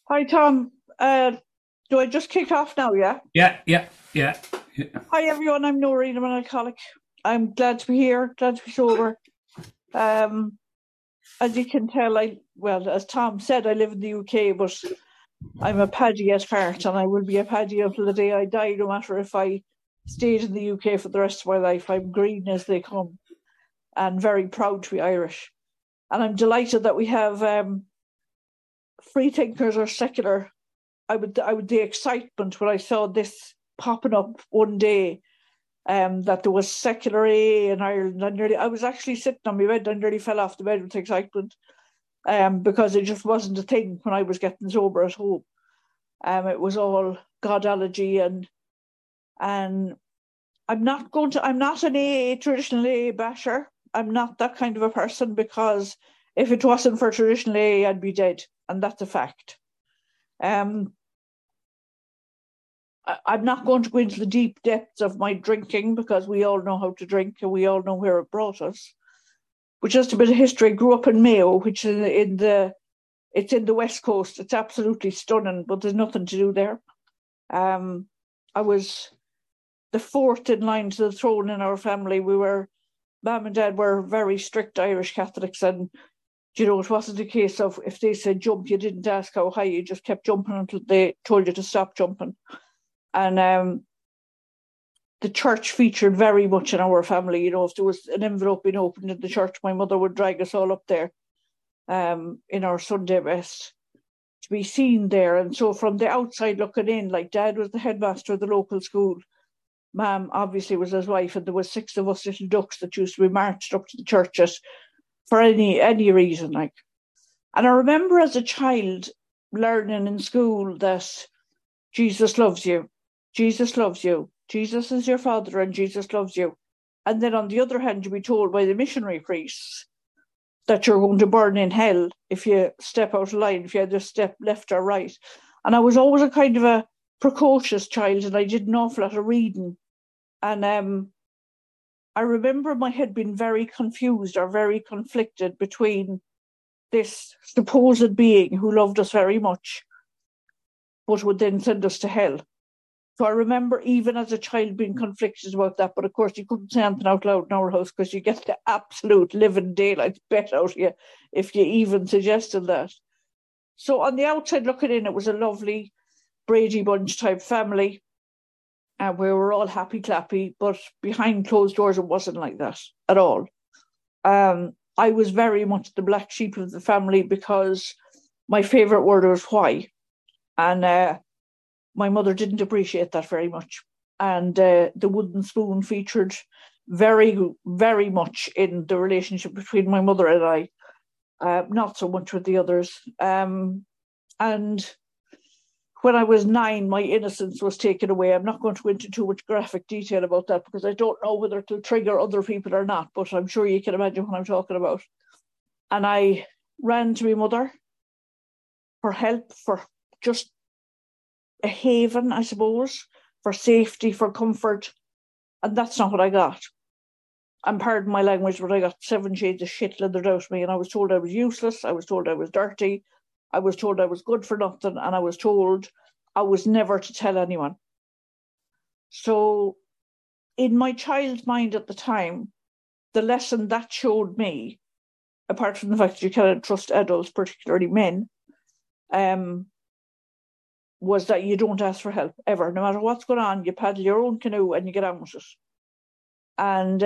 Hi, Tom. Do I just kick off now? Yeah. Yeah. Hi, everyone. I'm Noreen. I'm an alcoholic. I'm glad to be here. Glad to be sober. Um, as you can tell, as Tom said, I live in the UK, but I'm a Paddy at heart, and I will be a Paddy until the day I die, no matter if I stayed in the UK for the rest of my life. I'm green as they come, and very proud to be Irish. And I'm delighted that we have free thinkers or secular. I would the excitement when I saw this popping up one day, that there was secular AA in Ireland. I was actually sitting on my bed and nearly fell off the bed with excitement, because it just wasn't a thing when I was getting sober at home. It was all Godology, and I'm not an AA traditional AA basher. I'm not that kind of a person, because if it wasn't for traditional AA, I'd be dead, and that's a fact. Um, I'm not going to go into the deep depths of my drinking, because we all know how to drink and we all know where it brought us. But just a bit of history. I grew up in Mayo, which is it's in the West Coast. It's absolutely stunning, but there's nothing to do there. Um, I was the fourth in line to the throne in our family. Mum and Dad were very strict Irish Catholics, and it wasn't a case of if they said jump, you didn't ask how high, you just kept jumping until they told you to stop jumping. And the church featured very much in our family. If there was an envelope being opened in the church, my mother would drag us all up there, in our Sunday best, to be seen there. And so from the outside looking in, like Dad was the headmaster of the local school, Mum obviously was his wife, and there was six of us little ducks that used to be marched up to the churches for any reason. Like, and I remember as a child learning in school that Jesus loves you. Jesus loves you. Jesus is your father and Jesus loves you. And then on the other hand, you'll be told by the missionary priests that you're going to burn in hell if you step out of line, if you either step left or right. And I was always a kind of a precocious child, and I did an awful lot of reading. And I remember my head being very confused or very conflicted between this supposed being who loved us very much, but would then send us to hell. So I remember even as a child being conflicted about that, but of course you couldn't say anything out loud in our house, because you get the absolute living daylights bet out of you if you even suggested that. So on the outside looking in, it was a lovely Brady Bunch type family, and we were all happy clappy, but behind closed doors it wasn't like that at all. I was very much the black sheep of the family, because my favourite word was why. And my mother didn't appreciate that very much. And the wooden spoon featured very, very much in the relationship between my mother and I, not so much with the others. And when I was 9, my innocence was taken away. I'm not going to go into too much graphic detail about that, because I don't know whether it'll trigger other people or not, but I'm sure you can imagine what I'm talking about. And I ran to my mother for help, for just a haven, I suppose, for safety, for comfort. And that's not what I got. And pardon my language, but I got seven shades of shit leathered out of me. And I was told I was useless. I was told I was dirty. I was told I was good for nothing. And I was told I was never to tell anyone. So, in my child's mind at the time, the lesson that showed me, apart from the fact that you cannot trust adults, particularly men, um, was that you don't ask for help ever. No matter what's going on, you paddle your own canoe and you get on with it. And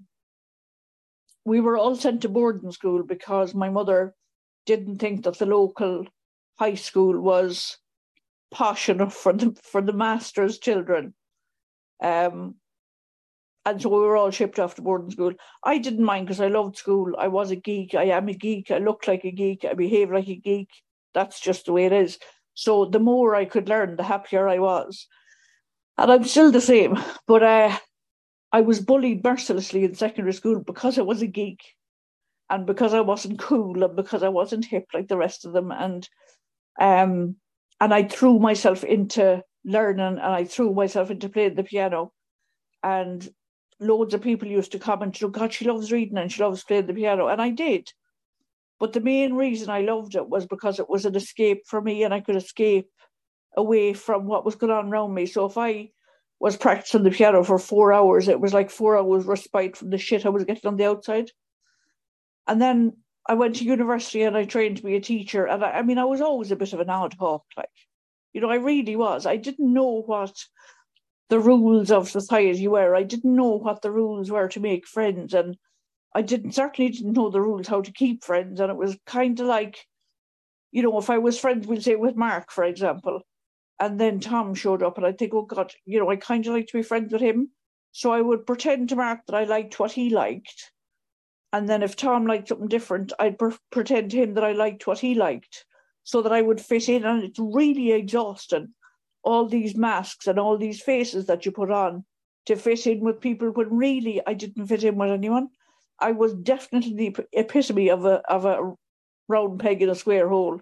we were all sent to boarding school, because my mother didn't think that the local high school was posh enough for the master's children. Um, and so we were all shipped off to boarding school. I didn't mind, because I loved school. I was a geek. I am a geek. I look like a geek. I behave like a geek. That's just the way it is. So the more I could learn, the happier I was. And I'm still the same. But I was bullied mercilessly in secondary school, because I was a geek, and because I wasn't cool, and because I wasn't hip like the rest of them. Um, and I threw myself into learning, and I threw myself into playing the piano. And loads of people used to comment, God, she loves reading and she loves playing the piano. And I did. But the main reason I loved it was because it was an escape for me, and I could escape away from what was going on around me. So if I was practicing the piano for 4 hours, it was like 4 hours respite from the shit I was getting on the outside. And then I went to university and I trained to be a teacher. And I mean, I was always a bit of an ad hoc, like, I really was. I didn't know what the rules of society were. I didn't know what the rules were to make friends. And I certainly didn't know the rules how to keep friends. And it was kind of like, if I was friends, we'll say with Mark, for example, and then Tom showed up and I'd think, oh God, I kind of like to be friends with him. So I would pretend to Mark that I liked what he liked. And then if Tom liked something different, I'd pretend to him that I liked what he liked so that I would fit in. And it's really exhausting, all these masks and all these faces that you put on to fit in with people when really I didn't fit in with anyone. I was definitely the epitome of a round peg in a square hole.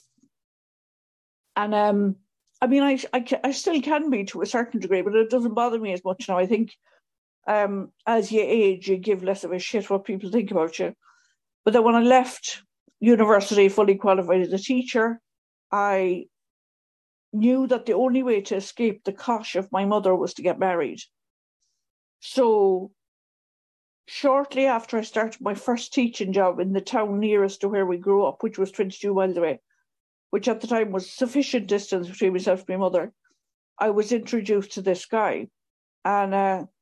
And I mean, I still can be to a certain degree, but it doesn't bother me as much now. I think as you age, you give less of a shit what people think about you. But then when I left university fully qualified as a teacher, I knew that the only way to escape the cosh of my mother was to get married. So shortly after I started my first teaching job in the town nearest to where we grew up, which was 22 miles away, which at the time was sufficient distance between myself and my mother, I was introduced to this guy. And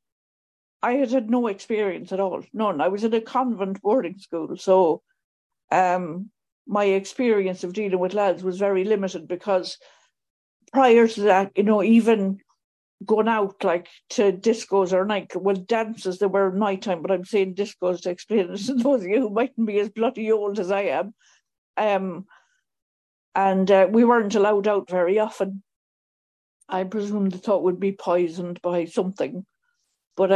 I had no experience at all, none. I was in a convent boarding school, so my experience of dealing with lads was very limited because prior to that, even going out like to discos or dances, they were nighttime, but I'm saying discos to explain it to those of you who mightn't be as bloody old as I am. And we weren't allowed out very often. I presume the thought would be poisoned by something. But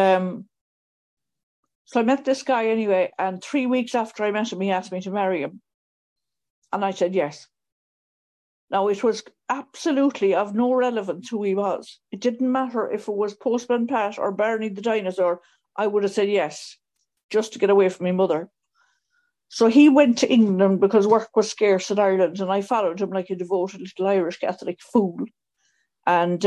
so I met this guy anyway, and 3 weeks after I met him, he asked me to marry him. And I said yes. Now, it was absolutely of no relevance who he was. It didn't matter if it was Postman Pat or Barney the dinosaur, I would have said yes, just to get away from my mother. So he went to England because work was scarce in Ireland, and I followed him like a devoted little Irish Catholic fool. And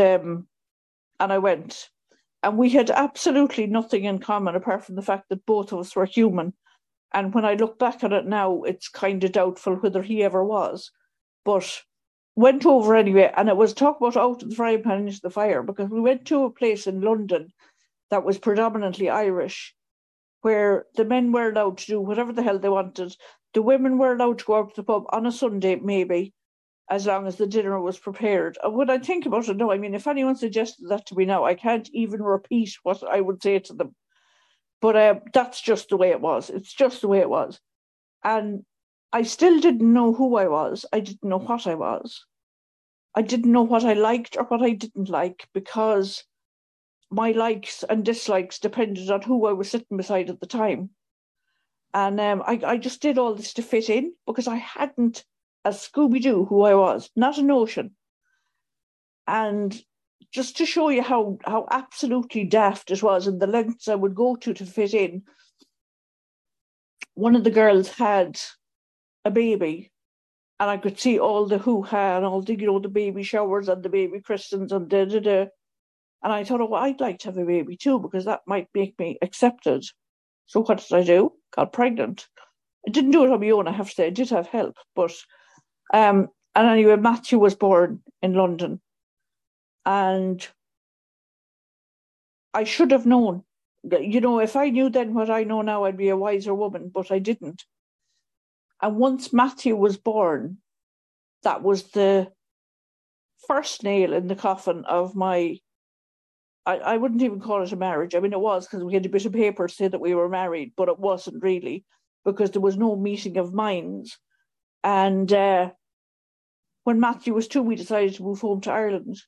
I went. And we had absolutely nothing in common apart from the fact that both of us were human. And when I look back at it now, it's kind of doubtful whether he ever was. But went over anyway, and it was talk about out of the frying pan into the fire, because we went to a place in London that was predominantly Irish, where the men were allowed to do whatever the hell they wanted. The women were allowed to go out to the pub on a Sunday, maybe, as long as the dinner was prepared. And when I think about it now, I mean, if anyone suggested that to me now, I can't even repeat what I would say to them. But that's just the way it was. It's just the way it was. And I still didn't know who I was. I didn't know what I was. I didn't know what I liked or what I didn't like, because my likes and dislikes depended on who I was sitting beside at the time. And I just did all this to fit in, because I hadn't a Scooby-Doo who I was, not a notion. And just to show you how absolutely daft it was and the lengths I would go to fit in, one of the girls had a baby, and I could see all the hoo-ha and all the, the baby showers and the baby christens and da-da-da. And I thought, oh, well, I'd like to have a baby too, because that might make me accepted. So what did I do? Got pregnant. I didn't do it on my own, I have to say. I did have help, but and anyway, Matthew was born in London, and I should have known. If I knew then what I know now, I'd be a wiser woman, but I didn't. And once Matthew was born, that was the first nail in the coffin of my, I wouldn't even call it a marriage. I mean, it was, because we had a bit of paper to say that we were married, but it wasn't really, because there was no meeting of minds. And when Matthew was 2, we decided to move home to Ireland.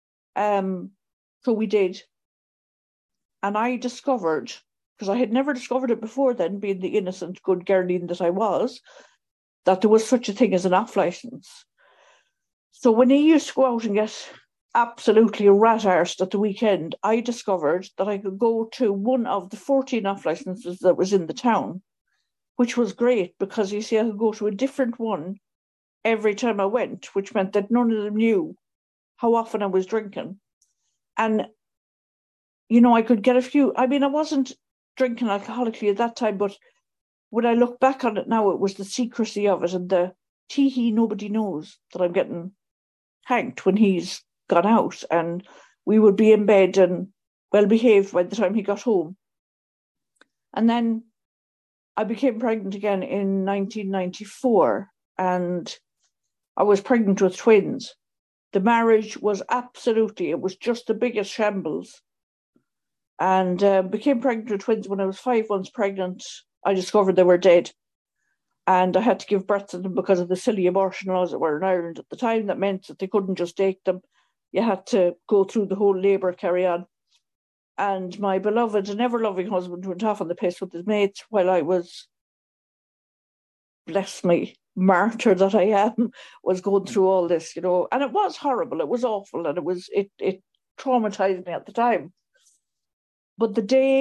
So we did. And I discovered, because I had never discovered it before then, being the innocent, good girlie that I was, that there was such a thing as an off licence. So when he used to go out and get absolutely rat-arsed at the weekend, I discovered that I could go to one of the 14 off licences that was in the town, which was great because you see I could go to a different one every time I went, which meant that none of them knew how often I was drinking. And, I could get a few. I mean, I wasn't drinking alcoholically at that time, but when I look back on it now, it was the secrecy of it and the tee-hee, nobody knows that I'm getting hanked when he's gone out. And we would be in bed and well behaved by the time he got home. And then I became pregnant again in 1994, and I was pregnant with twins. The marriage was it was just the biggest shambles. And became pregnant with twins when I was 5 months pregnant. I discovered they were dead. And I had to give birth to them because of the silly abortion laws that were in Ireland at the time. That meant that they couldn't just take them. You had to go through the whole labour carry on. And my beloved and ever-loving husband went off on the piss with his mates while I was, bless me, martyr that I am, was going through all this, And it was horrible. It was awful. And it traumatized me at the time. But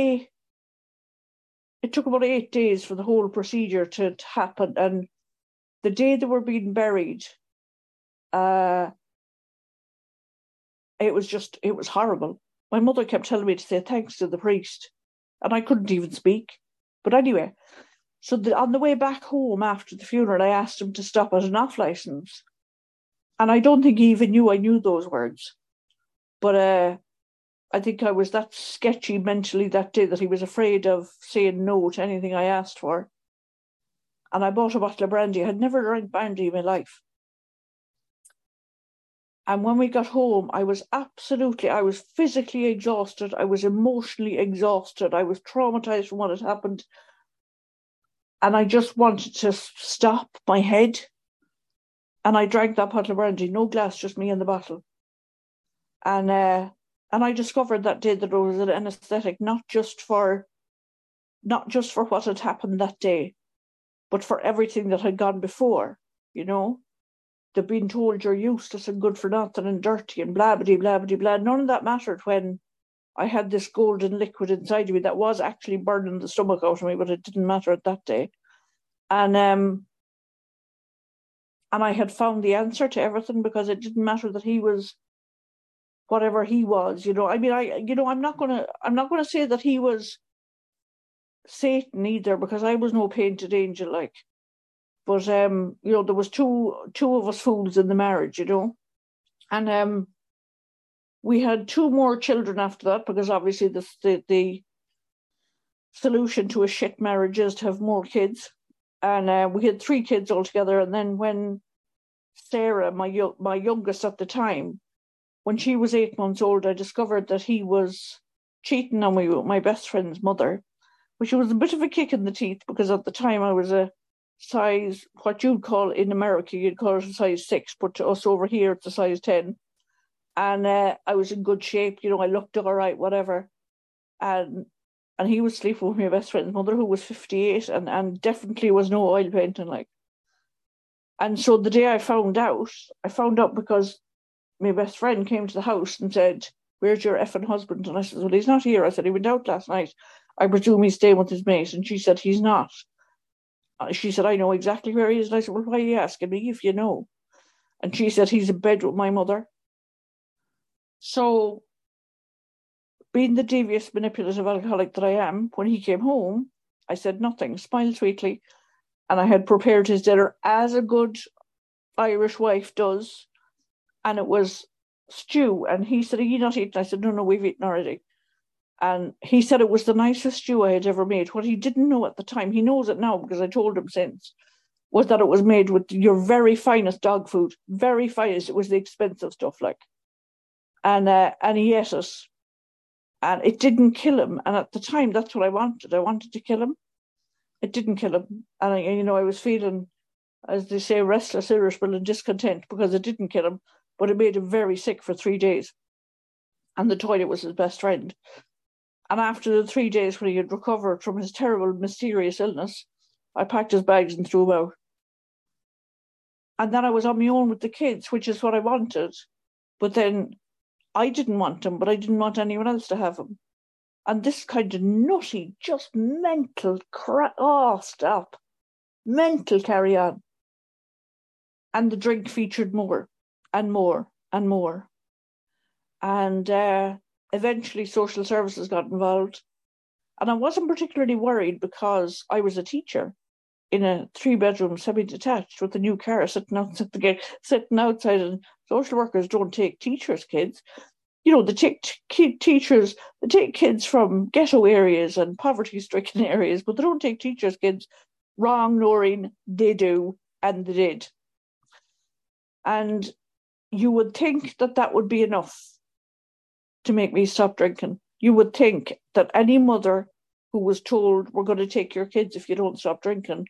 it took about 8 days for the whole procedure to happen. And the day they were being buried, it was horrible. My mother kept telling me to say thanks to the priest, and I couldn't even speak. But anyway, so on the way back home after the funeral, I asked him to stop at an off license. And I don't think he even knew I knew those words. But I think I was that sketchy mentally that day that he was afraid of saying no to anything I asked for. And I bought a bottle of brandy. I had never drank brandy in my life. And when we got home, I was physically exhausted. I was emotionally exhausted. I was traumatized from what had happened. And I just wanted to stop my head. And I drank that bottle of brandy, no glass, just me and the bottle. And I discovered that day that it was an anesthetic, not just for what had happened that day, but for everything that had gone before, They've been told you're useless and good for nothing and dirty and blah, blah, blah, blah, blah. None of that mattered when I had this golden liquid inside of me that was actually burning the stomach out of me, but it didn't matter at that day. And I had found the answer to everything because it didn't matter that he was whatever he was, I mean, I'm not gonna say that he was Satan either, because I was no painted angel, like. But there was two of us fools in the marriage, and we had 2 more children after that, because obviously the solution to a shit marriage is to have more kids, and we had 3 kids altogether. And then when Sarah, my youngest at the time, when she was 8 months old, I discovered that he was cheating on me with my best friend's mother, which was a bit of a kick in the teeth, because at the time I was a size, what you'd call in America, you'd call it a size 6, but to us over here it's a size 10. And I was in good shape, I looked all right, whatever. And he was sleeping with my best friend's mother, who was 58, and definitely was no oil painting, like. And so the day I found out because my best friend came to the house and said, "Where's your effing husband?" And I said, "Well, he's not here." I said, "He went out last night. I presume he's staying with his mate." And she said, "He's not." She said, "I know exactly where he is." And I said, "Well, why are you asking me if you know?" And she said, "He's in bed with my mother." So, being the devious, manipulative alcoholic that I am, when he came home, I said nothing, smiled sweetly, and I had prepared his dinner as a good Irish wife does, and it was stew. And he said, "Are you not eating?" I said, No, we've eaten already. And he said it was the nicest stew I had ever made. What he didn't know at the time, he knows it now because I told him since, was that it was made with your very finest dog food, very finest. It was the expensive stuff, like. And he ate it, and it didn't kill him. And at the time, that's what I wanted. I wanted to kill him. It didn't kill him, and I was feeling, as they say, restless, irritable, and discontent because it didn't kill him, but it made him very sick for 3 days. And the toilet was his best friend. And after the 3 days when he had recovered from his terrible, mysterious illness, I packed his bags and threw him out. And then I was on my own with the kids, which is what I wanted. But then I didn't want him, but I didn't want anyone else to have him. And this kind of nutty, just mental crap. Oh, stop. mental carry on. And the drink featured more and more and more. And eventually social services got involved. And I wasn't particularly worried because I was a teacher in a 3-bedroom semi-detached with a new car sitting outside the gate, sitting outside, and social workers don't take teachers' kids. You know, they take teachers, they take kids from ghetto areas and poverty-stricken areas, but they don't take teachers' kids. Wrong, Noreen, they do, and they did. And you would think that that would be enough to make me stop drinking. You would think that any mother who was told, we're going to take your kids if you don't stop drinking,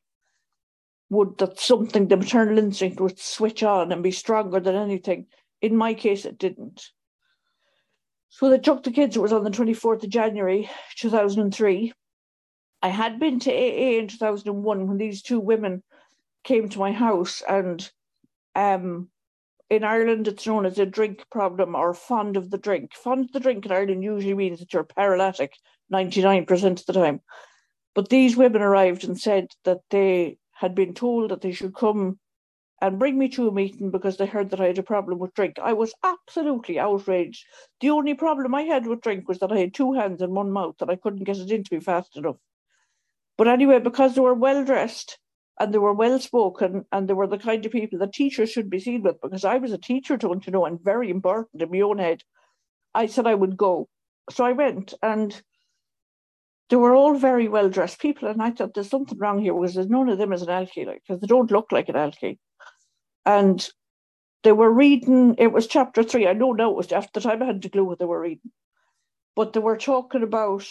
the maternal instinct would switch on and be stronger than anything. In my case, it didn't. So they took the kids. It was on the 24th of January, 2003. I had been to AA in 2001 when these two women came to my house, and in Ireland, it's known as a drink problem or fond of the drink. Fond of the drink in Ireland usually means that you're paralytic 99% of the time. But these women arrived and said that they had been told that they should come and bring me to a meeting because they heard that I had a problem with drink. I was absolutely outraged. The only problem I had with drink was that I had 2 hands and 1 mouth and I couldn't get it into me fast enough. But anyway, because they were well-dressed and they were well-spoken and they were the kind of people that teachers should be seen with, because I was a teacher, don't you know, and very important in my own head, I said I would go. So I went, and they were all very well-dressed people, and I thought there's something wrong here because there's none of them as an alky, because they don't look like an alky. And they were reading, it was chapter 3. I know now it was, after the time I hadn't a clue what they were reading. But they were talking about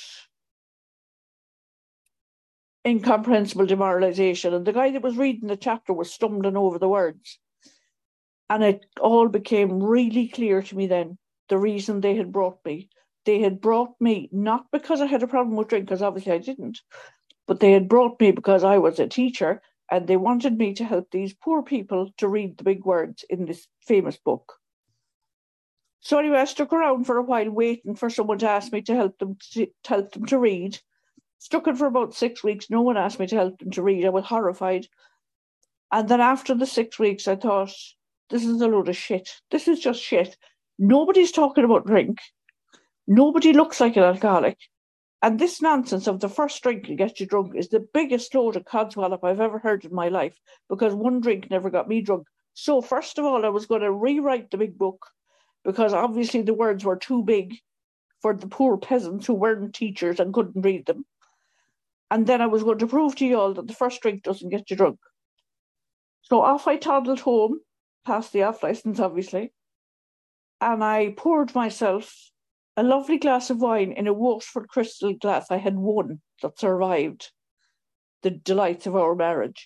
incomprehensible demoralisation, and the guy that was reading the chapter was stumbling over the words. And it all became really clear to me then, the reason they had brought me. They had brought me not because I had a problem with drink, because obviously I didn't, but they had brought me because I was a teacher and they wanted me to help these poor people to read the big words in this famous book. So anyway, I stuck around for a while waiting for someone to ask me to help them to read. Stuck it for about 6 weeks. No one asked me to help them to read. I was horrified. And then after the 6 weeks, I thought, this is a load of shit. This is just shit. Nobody's talking about drink. Nobody looks like an alcoholic. And this nonsense of the first drink will get you drunk is the biggest load of codswallop I've ever heard in my life, because one drink never got me drunk. So first of all, I was going to rewrite the big book, because obviously the words were too big for the poor peasants who weren't teachers and couldn't read them. And then I was going to prove to you all that the first drink doesn't get you drunk. So off I toddled home, past the off licence, obviously, and I poured myself a lovely glass of wine in a Waterford crystal glass. I had one that survived the delights of our marriage.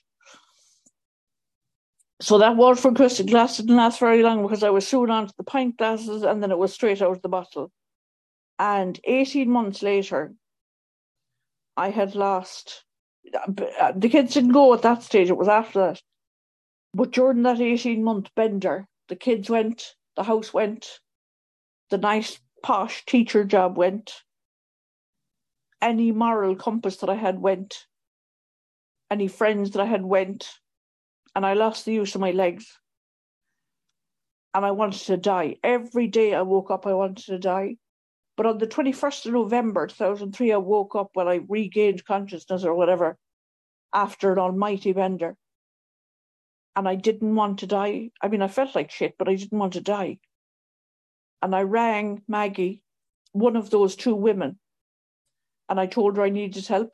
So that Waterford crystal glass didn't last very long, because I was soon on to the pint glasses, and then it was straight out of the bottle. And 18 months later, I had lost. The kids didn't go at that stage, it was after that. But during that 18-month bender, the kids went, the house went, the nice posh teacher job went, any moral compass that I had went, any friends that I had went, and I lost the use of my legs. And I wanted to die. Every day I woke up, I wanted to die. But on the 21st of November 2003, I woke up when I regained consciousness or whatever, after an almighty bender. And I didn't want to die. I mean, I felt like shit, but I didn't want to die. And I rang Maggie, one of those two women, and I told her I needed help.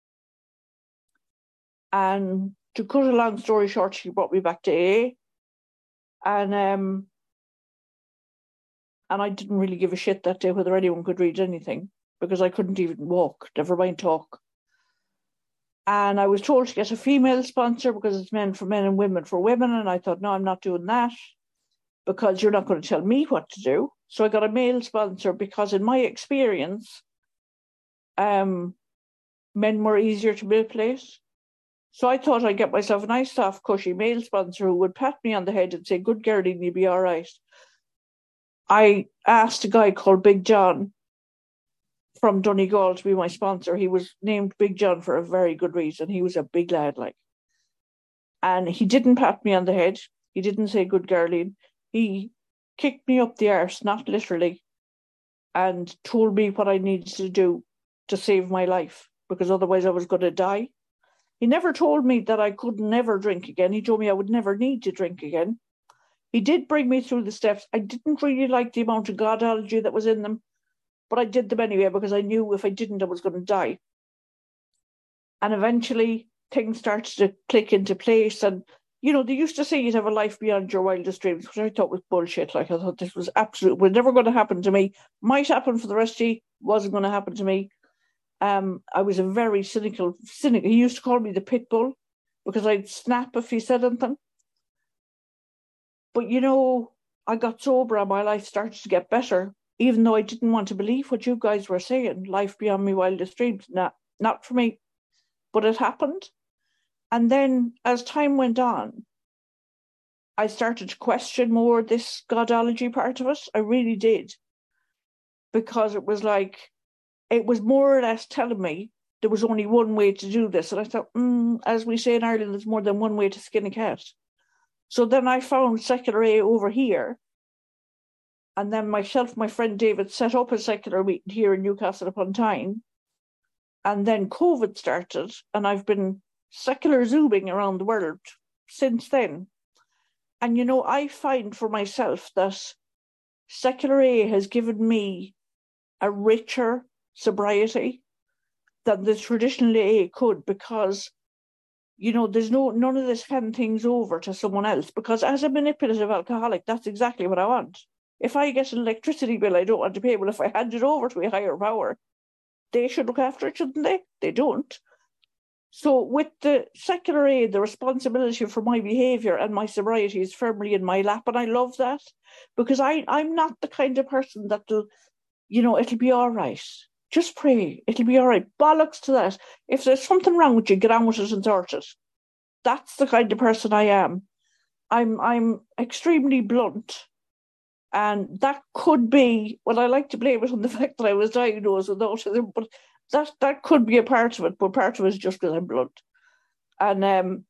And to cut a long story short, she brought me back to AA. And I didn't really give a shit that day whether anyone could read anything, because I couldn't even walk, never mind talk. And I was told to get a female sponsor because it's men for men and women for women. And I thought, no, I'm not doing that, because you're not going to tell me what to do. So I got a male sponsor because, in my experience, men were easier to manipulate. So I thought I'd get myself a nice, soft, cushy male sponsor who would pat me on the head and say, good girlie, you'll be all right. I asked a guy called Big John from Donegal to be my sponsor. He was named Big John for a very good reason. He was a big lad, like. And he didn't pat me on the head. He didn't say, good girlie. He kicked me up the arse, not literally, and told me what I needed to do to save my life, because otherwise I was going to die. He never told me that I could never drink again. He told me I would never need to drink again. He did bring me through the steps. I didn't really like the amount of Godology that was in them, but I did them anyway because I knew if I didn't, I was going to die. And eventually things started to click into place. And, you know, they used to say you'd have a life beyond your wildest dreams, which I thought was bullshit. Like, I thought this was was never going to happen to me. Might happen for the rest of you, wasn't going to happen to me. I was a very cynical. He used to call me the pit bull because I'd snap if he said anything. But, you know, I got sober and my life started to get better, even though I didn't want to believe what you guys were saying, life beyond my wildest dreams. Not for me, but it happened. And then as time went on, I started to question more this Godology part of it. I really did. Because it was like, it was more or less telling me there was only one way to do this. And I thought, as we say in Ireland, there's more than one way to skin a cat. So then I found Secular A over here. And then myself, my friend David, set up a secular meeting here in Newcastle upon Tyne. And then COVID started, and I've been secular zooming around the world since then. And, you know, I find for myself that Secular A has given me a richer sobriety than the traditional AA could, because, you know, there's none of this handing things over to someone else, because as a manipulative alcoholic, that's exactly what I want. If I get an electricity bill I don't want to pay, well, if I hand it over to a higher power, they should look after it, shouldn't they? They don't. So with the Secular A, the responsibility for my behaviour and my sobriety is firmly in my lap, and I love that, because I'm not the kind of person that'll, you know, it'll be all right. Just pray. It'll be all right. Bollocks to that. If there's something wrong with you, get on with it and sort it. That's the kind of person I am. I'm extremely blunt. And that could be, well, I like to blame it on the fact that I was diagnosed with autism, but that could be a part of it, but part of it is just because I'm blunt. And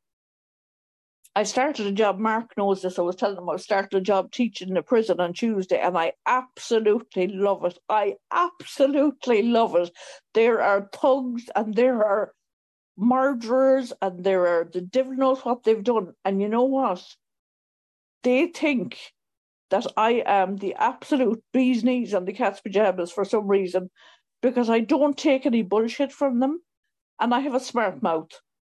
I started a job, Mark knows this, I was telling him I was starting a job teaching in a prison on Tuesday, and I absolutely love it. I absolutely love it. There are thugs and there are murderers and there are, the devil knows what they've done. And you know what? They think that I am the absolute bee's knees on the cat's pajamas for some reason, because I don't take any bullshit from them, and I have a smart mouth.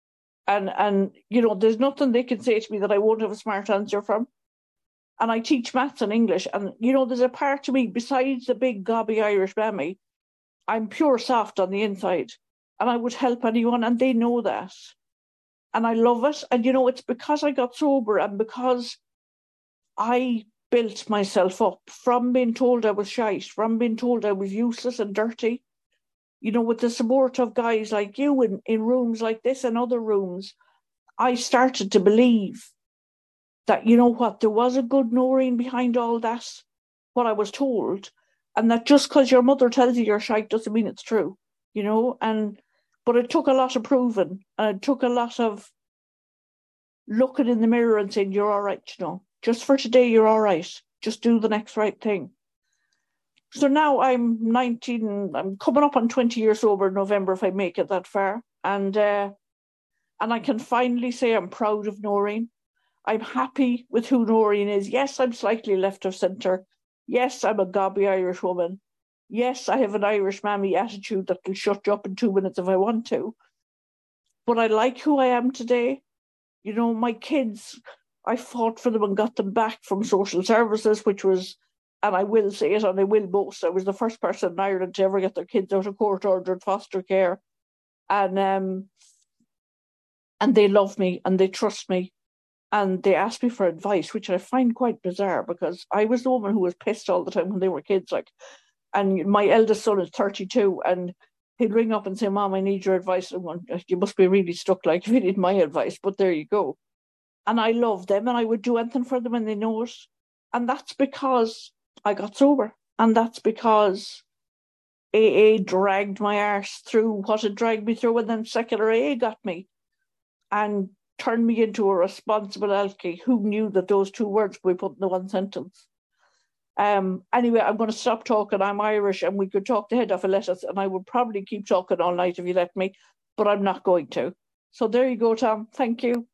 And you know, there's nothing they can say to me that I won't have a smart answer from. And I teach maths and English, and you know, there's a part of me, besides the big gobby Irish mammy, I'm pure soft on the inside, and I would help anyone, and they know that. And I love it. And you know, it's because I got sober and because I built myself up from being told I was shite, from being told I was useless and dirty. You know, with the support of guys like you in rooms like this and other rooms, I started to believe that, you know what, there was a good Noreen behind all that, what I was told, and that just because your mother tells you you're shite doesn't mean it's true, you know. But it took a lot of proving, and it took a lot of looking in the mirror and saying, you're all right, you know. Just for today, you're all right. Just do the next right thing. So now I'm 19, I'm coming up on 20 years sober in November if I make it that far. And I can finally say I'm proud of Noreen. I'm happy with who Noreen is. Yes, I'm slightly left of centre. Yes, I'm a gobby Irish woman. Yes, I have an Irish mammy attitude that will shut you up in 2 minutes if I want to. But I like who I am today. You know, my kids, I fought for them and got them back from social services, which was, and I will say it and I will boast, I was the first person in Ireland to ever get their kids out of court-ordered foster care. And they love me and they trust me and they ask me for advice, which I find quite bizarre, because I was the woman who was pissed all the time when they were kids. And my eldest son is 32 and he'd ring up and say, Mom, I need your advice. And you must be really stuck, like, if you need my advice, but there you go. And I love them and I would do anything for them and they know it. And that's because I got sober. And that's because AA dragged my arse through what it dragged me through, and then Secular AA got me. And turned me into a responsible alky. Who knew that those two words would be put in the one sentence? Anyway, I'm going to stop talking. I'm Irish, and we could talk the head off a lettuce, and I would probably keep talking all night if you let me, but I'm not going to. So there you go, Tom. Thank you.